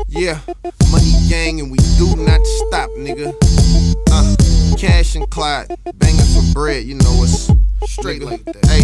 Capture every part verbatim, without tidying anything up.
Yeah, money gang and we do not stop, nigga. Uh, Cash and Clyde, banging for bread, you know it's straight like that. Hey.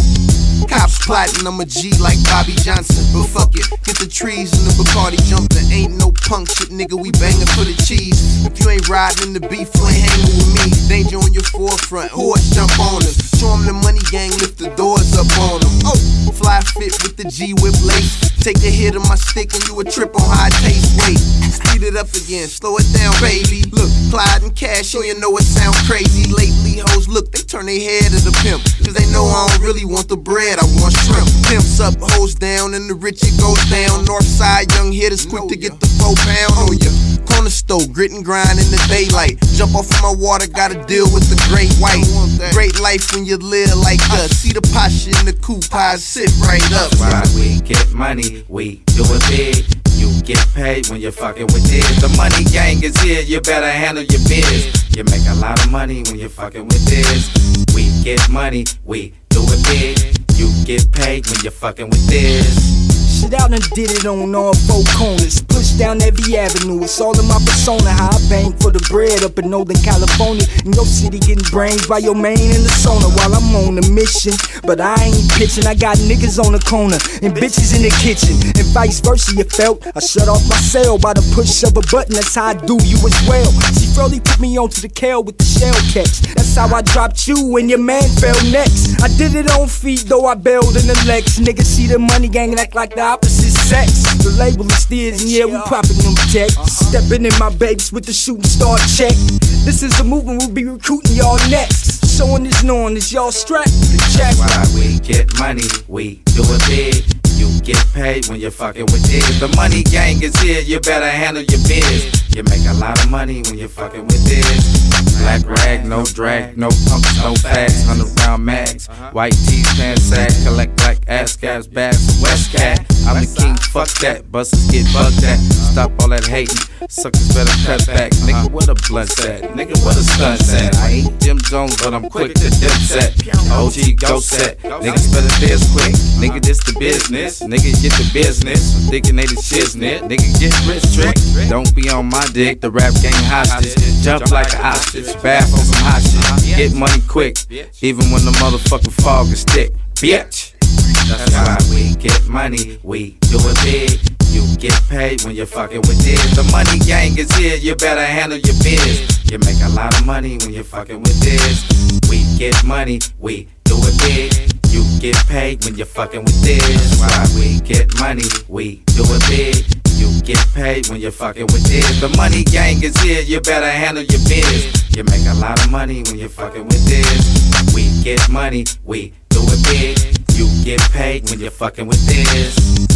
Cops plotting, I'm a G like Bobby Johnson. But fuck it, get the trees and the Bacardi jumping. Ain't no punk shit, nigga, we banging for the cheese. If you ain't riding in the beef, you ain't hanging with me. Danger on your forefront, horse jump on us. Show them the money gang, lift the doors up on them. Oh, fly fit with the G-whip lace. Take a hit of my stick and you a trip on how it tastes. Wait, speed it up again, slow it down, baby. Look, Clyde and Cash, sure you know it sound crazy. Lately, hoes look, they turn their head to the pimp. Cause they know I don't really want the bread, I want shrimp. Pimps up, hoes down, and the rich it goes down. Northside, young hitters quick to get the four pound on ya. Corner store, grit and grind in the daylight. Jump off of my water, gotta deal with the great white. Great life when you live like us. See the posture in the coupe, I sit right up. Why we get money, we do it big. You get paid when you're fucking with this. The money gang is here, you better handle your biz. You make a lot of money when you're fucking with this. We get money, we do it big. You get paid when you're fucking with this. Shit out and did it on all four corners. Push down every avenue, it's all in my persona. How I bang for the bread up in Northern California. In your city getting brains by your main in the sauna while I'm on a mission. But I ain't pitching, I got niggas on the corner and bitches in the kitchen. And vice versa, you felt I shut off my cell by the push of a button, that's how I do you as well. She really put me onto the K L with the shell catch. That's how I dropped you when your man fell next. I did it on feet though I bailed in the Lex. Niggas see the money gang and act like the opposite sex. The label is steers and yeah, we popping them tech. Stepping in my babes with the shooting star check. This is the movement, we'll be recruiting y'all next. Showing this knowing is y'all strapped to the check. Why we get money, we do it big. You get paid when you're fucking with this. The money gang is here, you better handle your biz. You make a lot of money when you're fucking with this. Black rag, no drag, no pumps, no fags, hundred round mags. White tees, pants sag, collect black ass scabs, bags, West Cat. I'm the king, fuck that, busters get bugged at. Stop all that hating, suckers better cut back. Nigga, what a blunt's at? Nigga, what a stunt's at? I ain't Jim Jones, but I'm quick to dip set. O G go set, niggas better this quick. Nigga, this the business, nigga get the business. Thinking they the shiznit, nigga get rich trick. Don't be on my dick, the rap game hostage. Jump like an ostrich, bath on some hot shit. Get money quick, even when the motherfucking fog is thick. Bitch. That's why we get money, we do it big. You get paid when you're fucking with this. The money gang is here, you better handle your biz. You make a lot of money when you're fucking with this. We get money, we do it big. You get paid when you're fucking with this. That's why we get money, we do it big. You get paid when you're fucking with this. The money gang is here, you better handle your biz. You make a lot of money when you're fucking with this. We get money, we do it big. You get paid when you're fucking with this.